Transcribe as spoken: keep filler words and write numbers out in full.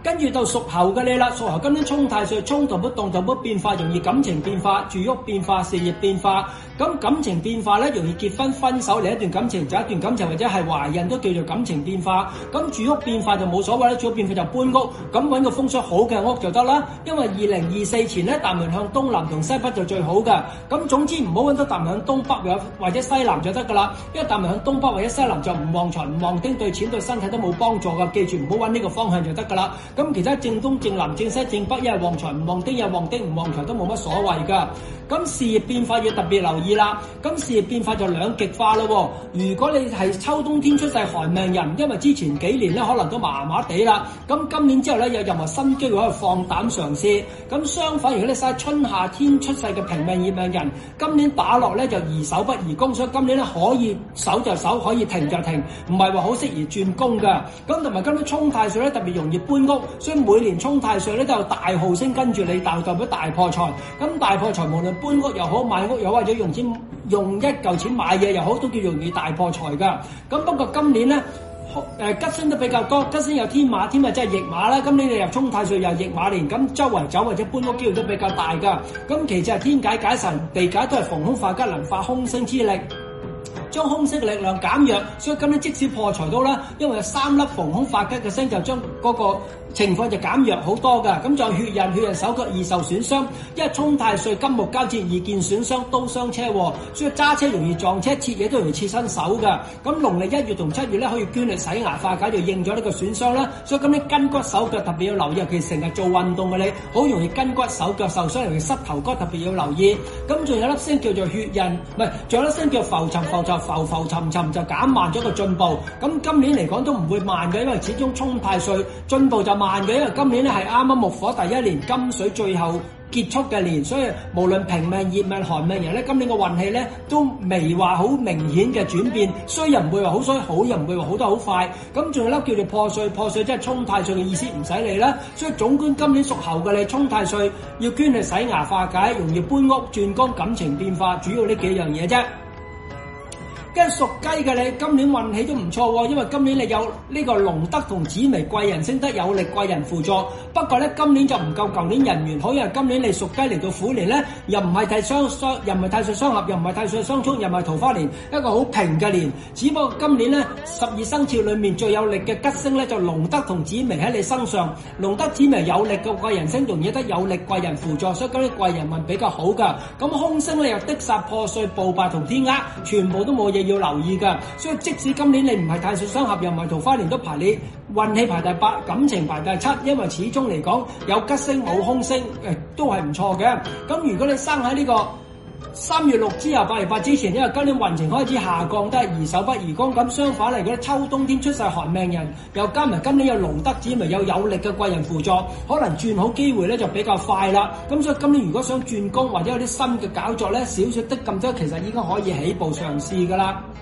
跟住到屬猴嘅你啦，屬猴今年沖太歲，衝動不動就不變化，容易感情變化、住屋變化、事業變化。咁感情變化咧，容易結婚、分手，嚟一段感情就一段感情，或者係懷孕都叫做感情變化。咁住屋變化就冇所謂啦，住屋變化就搬屋，咁揾個風水好嘅屋就得啦。因為二零二四前咧，大門向東南同西北就最好嘅。咁總之唔好揾到大門向東北或者西南就得噶啦，因為大門向東北或者西南就唔旺財、唔旺丁，對錢對身體都冇幫助噶。記住唔好揾呢個方向就得噶啦。咁其他正東、正南、正西、正北，一係旺財唔旺丁，一係旺丁唔旺財都冇乜所謂噶。咁事業變化要特別留意啦。咁事業變化就兩極化咯。如果你係秋冬天出世寒命人，因為之前幾年咧可能都麻麻地啦，咁今年之後咧有任何新機會可以放膽嘗試。咁相反，如果你晒春夏天出世嘅平命熱命人，今年打落咧就宜守不宜攻，所以今年咧可以守就守，可以停就停，唔係話好適宜轉工噶。咁同埋今年沖太歲咧特別容易搬屋，所以每年沖太歲咧都有大號星跟住你，代代表大破財。咁大破財無論搬屋又好、買屋又好，或者用錢用一嚿錢買嘢又好，都叫容易大破財噶。咁不過今年咧，誒吉星都比較多，吉星有天馬，天馬即係驛馬啦。今年你入沖太歲又驛馬年，咁周圍走或者搬屋機會都比較大噶。咁其次係天解解神，地解都係逢凶化吉，能化凶星之力，將空色力量減弱，所以今年即使破財都啦，因為有三粒逢凶化吉嘅星，就將嗰個情況就減弱好多㗎。咁仲有血刃，血刃手腳易受損傷，因為沖太歲金木交戰易見損傷，刀傷車禍，所以揸車容易撞車，切嘢都容易切身手㗎。咁農曆一月同七月咧可以捐力洗牙化解，就應咗呢個損傷啦。所以今年筋骨手腳特別要留意，尤其成日做運動嘅你，好容易筋骨手腳受傷，尤其膝頭哥特別要留意。咁仲有粒星叫做血刃，唔係，仲有粒星叫浮沉，浮沉浮浮沉沉就減慢咗個進步。咁今年嚟講都唔會慢嘅，因為始終沖太歲進步就慢嘅，因為今年咧係啱啱木火第一年，金水最後結束嘅年，所以無論平命、熱命、寒命人咧，今年嘅運氣咧都未話好明顯嘅轉變，衰人唔會話好衰，好人唔會話好得好快。咁仲有粒叫做破歲，破歲即係沖太歲嘅意思，唔使理啦。所以總觀今年屬猴嘅你，沖太歲要捐去洗牙化解，容易搬屋轉工，感情變化，主要呢幾樣嘢啫。跟屬雞嘅你，今年運氣都唔錯喎，因為今年你有呢個龍德同紫微貴人升得有力，貴人輔助。不過咧，今年就唔夠舊年人緣好，因為今年你屬雞嚟到虎年咧，又唔係太雙雙，又唔係太歲雙合，又唔係太歲雙沖，又唔係桃花年，一個好平嘅年。只不過今年咧，十二生肖裏面最有力嘅吉星咧，就龍德同紫微喺你身上。龍德紫微有力嘅貴人星，容易得有力貴人輔助，所以今年貴人運比較好噶。咁空星咧又的煞破碎暴敗同天厄，全部都冇嘢要留意噶，所以即使今年你唔係太歲雙合，又唔係桃花年，都排你運氣排第八，感情排第七，因為始終嚟講有吉星冇空星，誒、呃、都係唔錯嘅。咁如果你生喺呢個三月六之後八月八之前，因為今年運程開始下降，都係宜守不宜攻。咁相反嚟，如果秋冬天出世寒命人，又加埋今年有龍德紫微有有力嘅貴人輔助，可能轉好機會咧就比較快啦。咁所以今年如果想轉工或者有啲新嘅搞作咧，少少的咁多，其實已經可以起步嘗試噶啦。